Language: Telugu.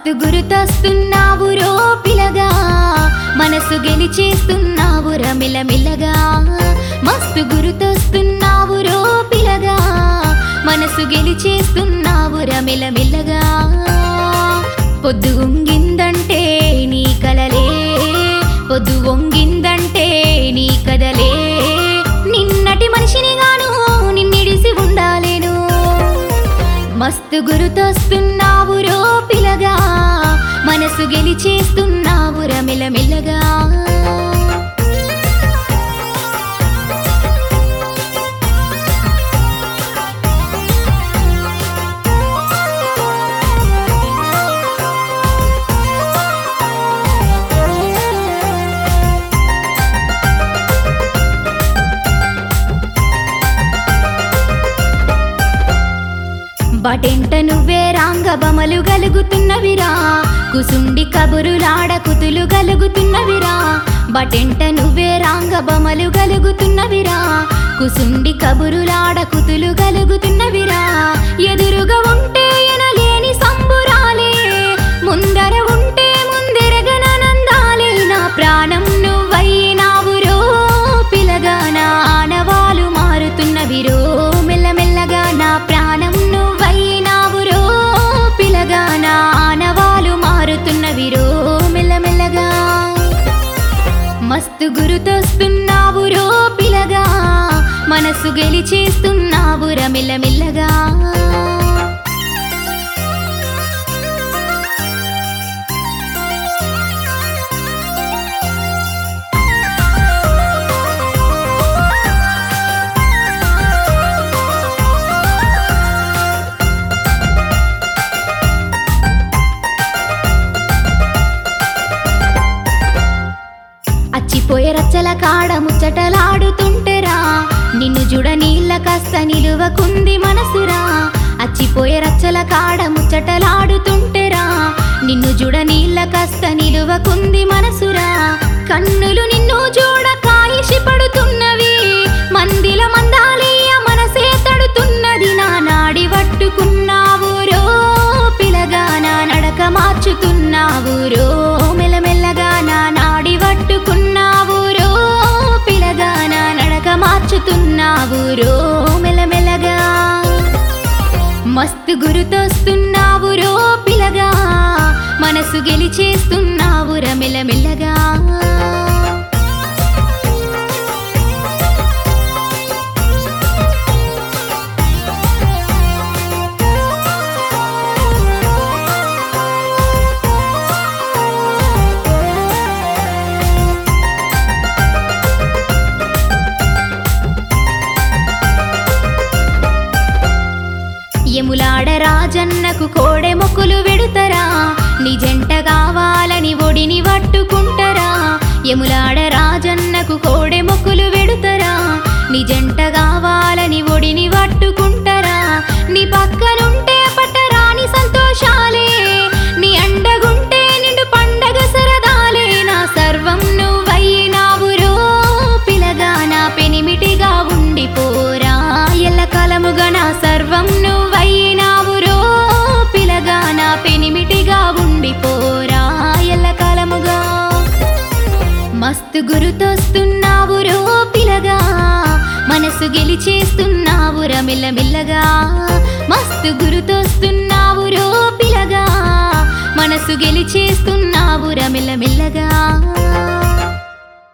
మస్తు గురుతొస్తున్నావురో పిలగా మనసు గెలిచేస్తున్నావురా మెల్లమెల్లగా మస్తు గురుతొస్తున్నావురో పిలగా మనసు గెలిచేస్తున్నావురా మెల్లమెల్లగా పొద్దు వంగిందంటే నీ కలలే పొద్దు వంగిందంటే నీ కదలే నిన్నటి మనిషిని గాను నిన్నిడిసి ఉండాలేను మస్తు గురుతొస్తున్నావురో పిలగా మనసు గెలిచేస్తున్నావురా మెల్లమెల్లగా బటెంట నువ్వే రాంగబమలు గలుగుతున్నవిరా కుసుండి కబురులాడ కుతులు గలుగుతున్నవిరా బటెంట నువ్వే రాంగబమలు గలుగుతున్నవిరా కుసుండి కబురులాడ కుతులు గలుగుతున్నవిరా ఎదురుగా ఉంటే ఎనలేని సంబురాలే ముందర ఉంటే ముందెరగనందాలే నా ప్రాణం నువ్వైనావురో పిలగా నా ఆనవాలు మారుతున్నవిరో మెల్లమెల్లగా నా ప్రాణం నువ్వైనావురో పిలగా నా ఆనవాలు మారుతున్నవిరో మెల్లమెల్లగా మస్తు గురుతొస్తున్నావురో పిలగా మనసు గెలిచేస్తున్నావురా మెల్లమెల్లగా అచ్చిపోయే రచ్చల కాడ ముచ్చటలాడుతుంటేరా నిన్ను జుడ నీళ్ళ కాస్త నిలువకుంది మనసురా అచ్చిపోయే రచ్చల కాడ ముచ్చటలాడుతుంటేరా నిన్ను జుడ నీళ్ళ కాస్త నిలువకుంది మనసురా కన్నులు నిన్ను చూడ కాయిషి పడుతున్నవి మందిల మందాలయ్య మనసే తడుతున్నది నా నాడి పట్టుకున్నావురో పిలగా నా నడక మార్చుతున్నావురో మెల్లమెల్లగా నా నాడి పట్టుకున్నావురో పిలగా నా నడక మార్చుతున్నావురో మెల్లమెల్లగా మస్తు గురుతొస్తున్నావురో పిలగా మనసు గెలిచేస్తున్నావురా మెల్లమెల్లగా యములాడ రాజన్నకు కోడె మొక్కులు వెడుతరా నీ జంట కావాలని ఒడిని పట్టుకుంటరా యములాడ రాజన్నకు కోడె మొక్కులు వెడుతరా నీ జంట కావాలని ఒడిని పట్టుకుంటరా నీ పక్కనుంటే పట్టరాని సంతోషాలే నీ అండగుంటే నిండు పండగ సరదాలే నా సర్వం నువ్వైనావురో పిలగా నా పెనిమిటిగా ఉండిపోరా ఎల్లకాలముగా నా సర్వం నువ్వైనావురో పిలగా నా పెనిమిటిగా ఉండిపోరా ఎల్లకాలముగా మస్తు గురుతొస్తున్నావురో పిలగా మనసు గెలిచేస్తున్నావురా మెల్లమెల్లగా మస్తు గురుతొస్తున్నావురో పిలగా మనసు గెలిచేస్తున్నావురా మెల్లమెల్లగా